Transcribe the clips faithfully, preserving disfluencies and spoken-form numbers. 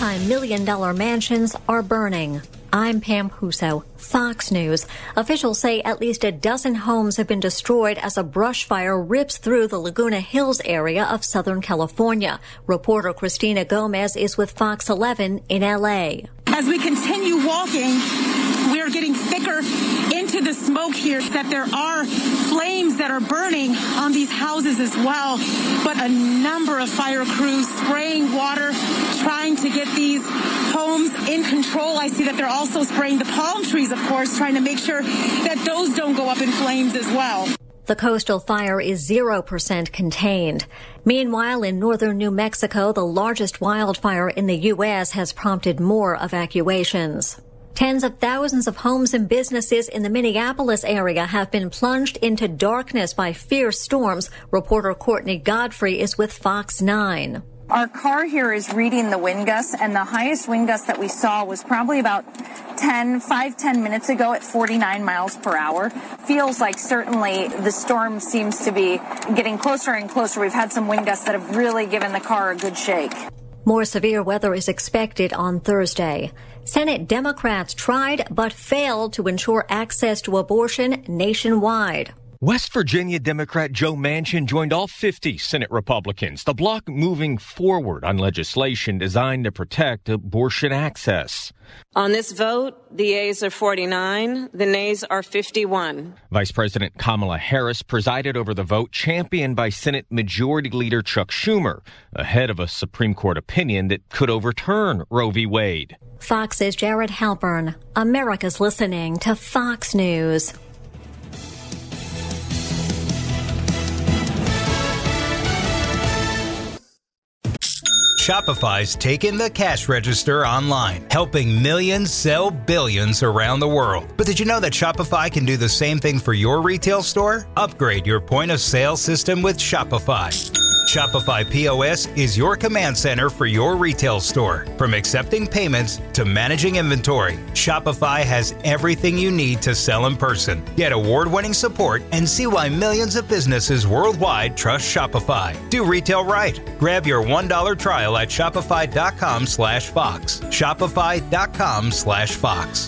multi-million dollar mansions are burning. I'm Pam Huso, Fox News. Officials say at least a dozen homes have been destroyed as a brush fire rips through the Laguna Hills area of Southern California. Reporter Christina Gomez is with Fox eleven in L A. As we continue walking, we are getting thicker into the smoke here, that there are flames that are burning on these houses as well. But a number of fire crews spraying water, trying to get these homes in control. I see that they're also spraying the palm trees, of course, trying to make sure that those don't go up in flames as well. The coastal fire is zero percent contained. Meanwhile, in northern New Mexico, the largest wildfire in the U S has prompted more evacuations. Tens of thousands of homes and businesses in the Minneapolis area have been plunged into darkness by fierce storms. Reporter Courtney Godfrey is with Fox nine. Our car here is reading the wind gusts, and the highest wind gust that we saw was probably about ten, five, ten minutes ago at forty-nine miles per hour. Feels like certainly the storm seems to be getting closer and closer. We've had some wind gusts that have really given the car a good shake. More severe weather is expected on Thursday. Senate Democrats tried but failed to ensure access to abortion nationwide. West Virginia Democrat Joe Manchin joined all fifty Senate Republicans, the bloc moving forward on legislation designed to protect abortion access. On this vote, the yeas are forty-nine, the nays are fifty-one. Vice President Kamala Harris presided over the vote championed by Senate Majority Leader Chuck Schumer, ahead of a Supreme Court opinion that could overturn Roe v. Wade. Fox's Jared Halpern. America's listening to Fox News. Shopify's taken the cash register online, helping millions sell billions around the world. But did you know that Shopify can do the same thing for your retail store? Upgrade your point of sale system with Shopify. Shopify P O S is your command center for your retail store. From accepting payments to managing inventory, Shopify has everything you need to sell in person. Get award-winning support and see why millions of businesses worldwide trust Shopify. Do retail right. Grab your one dollar trial at shopify.com slash Fox. Shopify.com slash Fox.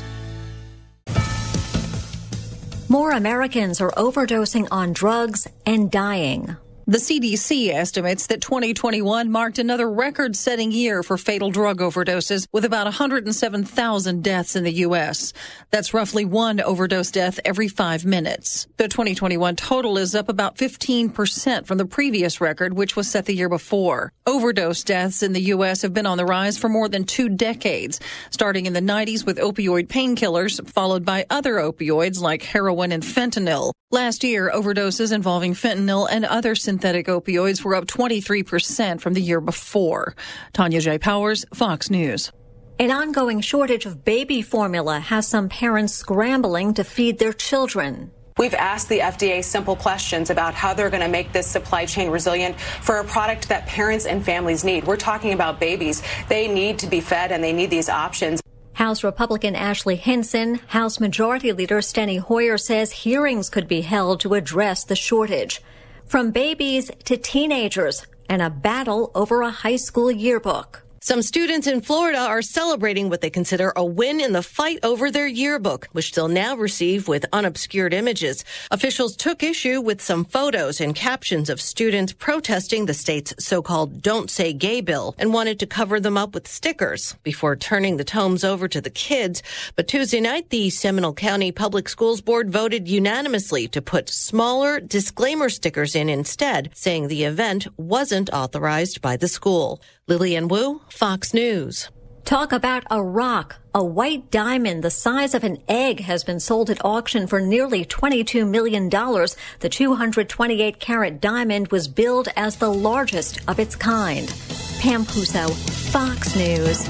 More Americans are overdosing on drugs and dying. The C D C estimates that twenty twenty-one marked another record-setting year for fatal drug overdoses, with about one hundred seven thousand deaths in the U S. That's roughly one overdose death every five minutes. The twenty twenty-one total is up about fifteen percent from the previous record, which was set the year before. Overdose deaths in the U S have been on the rise for more than two decades, starting in the nineties with opioid painkillers, followed by other opioids like heroin and fentanyl. Last year, overdoses involving fentanyl and other synthetic opioids were up twenty-three percent from the year before. Tanya J. Powers, Fox News. An ongoing shortage of baby formula has some parents scrambling to feed their children. We've asked the F D A simple questions about how they're going to make this supply chain resilient for a product that parents and families need. We're talking about babies. They need to be fed and they need these options. House Republican Ashley Hinson, House Majority Leader Steny Hoyer says hearings could be held to address the shortage. From babies to teenagers, and a battle over a high school yearbook. Some students in Florida are celebrating what they consider a win in the fight over their yearbook, which they'll now receive with unobscured images. Officials took issue with some photos and captions of students protesting the state's so-called Don't Say Gay bill and wanted to cover them up with stickers before turning the tomes over to the kids. But Tuesday night, the Seminole County Public Schools Board voted unanimously to put smaller disclaimer stickers in instead, saying the event wasn't authorized by the school. Lillian Wu, Fox News. Talk about a rock. A white diamond the size of an egg has been sold at auction for nearly twenty-two million dollars. The two hundred twenty-eight carat diamond was billed as the largest of its kind. Pam Puso, Fox News.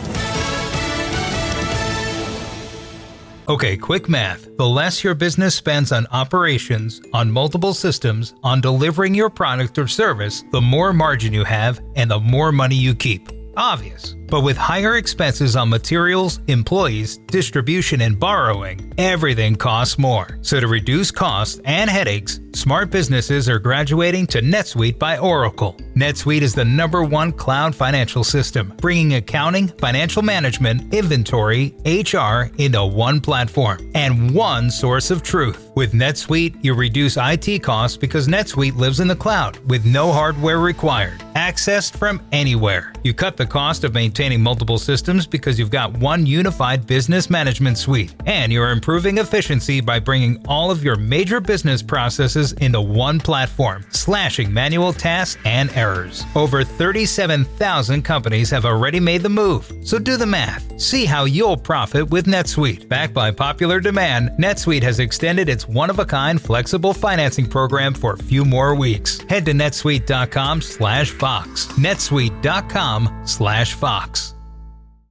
Okay, quick math. The less your business spends on operations, on multiple systems, on delivering your product or service, the more margin you have and the more money you keep. Obvious. But with higher expenses on materials, employees, distribution, and borrowing, everything costs more. So to reduce costs and headaches, smart businesses are graduating to NetSuite by Oracle. NetSuite is the number one cloud financial system, bringing accounting, financial management, inventory, H R into one platform and one source of truth. With NetSuite, you reduce I T costs because NetSuite lives in the cloud with no hardware required, accessed from anywhere. You cut the cost of maintaining multiple systems because you've got one unified business management suite, and you're improving efficiency by bringing all of your major business processes into one platform, slashing manual tasks and errors. Over thirty-seven thousand companies have already made the move, so do the math. See how you'll profit with NetSuite. Backed by popular demand, NetSuite has extended its one-of-a-kind flexible financing program for a few more weeks. Head to netsuite dot com slash Fox. netsuite dot com slash Fox.